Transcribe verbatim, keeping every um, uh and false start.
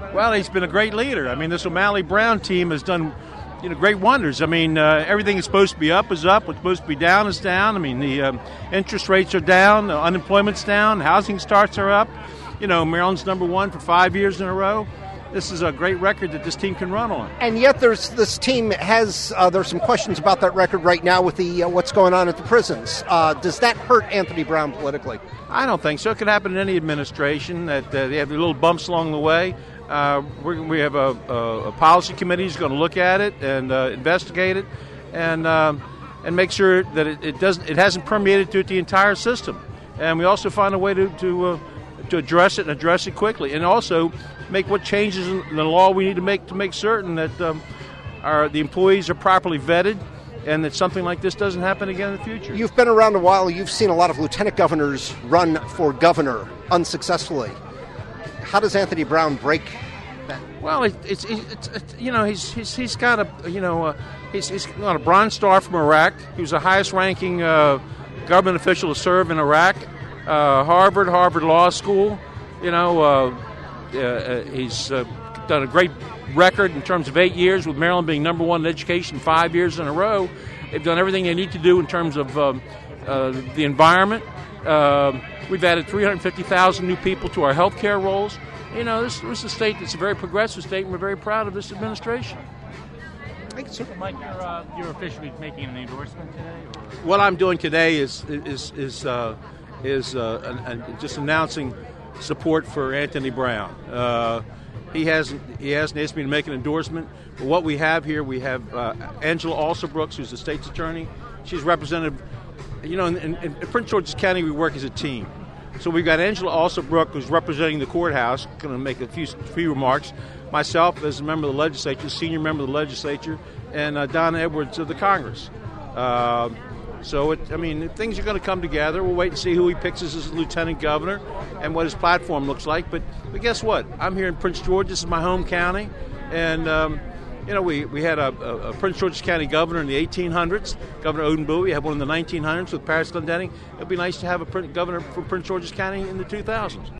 Well, he's been a great leader. I mean, this O'Malley Brown team has done, you know, great wonders. I mean, uh, everything is supposed to be up is up. What's supposed to be down is down. I mean, the um, interest rates are down, the unemployment's down, housing starts are up. You know, Maryland's number one for five years in a row. This is a great record that this team can run on. And yet, there's this team has uh, there's some questions about that record right now with the uh, what's going on at the prisons. Uh, does that hurt Anthony Brown politically? I don't think so. It could happen in any administration that uh, they have little bumps along the way. Uh, we're, we have a, a, a policy committee who's going to look at it and uh, investigate it, and um, and make sure that it, it doesn't it hasn't permeated through the entire system. And we also find a way to to, uh, to address it and address it quickly, and also make what changes in the law we need to make to make certain that um, our the employees are properly vetted, and that something like this doesn't happen again in the future. You've been around a while. You've seen a lot of lieutenant governors run for governor unsuccessfully. How does Anthony Brown break that? Well, it, it's, it's, it's you know he's he's he's got a you know uh, he's he's got a Bronze Star from Iraq. He was the highest-ranking uh, government official to serve in Iraq. Uh, Harvard, Harvard Law School. You know, uh, uh, he's uh, done a great record in terms of eight years with Maryland being number one in education five years in a row. They've done everything they need to do in terms of um, uh, the environment. Uh, we've added three hundred fifty thousand new people to our health care roles. You know, this, this is a state that's a very progressive state, and we're very proud of this administration. Thanks, sir. Mike, you're, uh, you're officially making an endorsement today? Or? What I'm doing today is is is uh, is uh, an, an, just announcing support for Anthony Brown. Uh, he hasn't he hasn't asked me to make an endorsement. But what we have here, we have uh, Angela Alsobrooks, who's the state's attorney. She's represented. You know, in, in, in Prince George's County, we work as a team. So we've got Angela Alsobrooks, who's representing the courthouse, going to make a few few remarks. Myself, as a member of the legislature, senior member of the legislature, and uh, Donna Edwards of the Congress. Uh, so, it, I mean, things are going to come together. We'll wait and see who he picks as his lieutenant governor and what his platform looks like. But, but guess what? I'm here in Prince George. This is my home county. And, um, you know, we, we had a, a, a Prince George's County governor in the eighteen hundreds, Governor Odin Bowie. We had one in the nineteen hundreds with Paris Glendenning. It would be nice to have a governor from Prince George's County in the two thousands.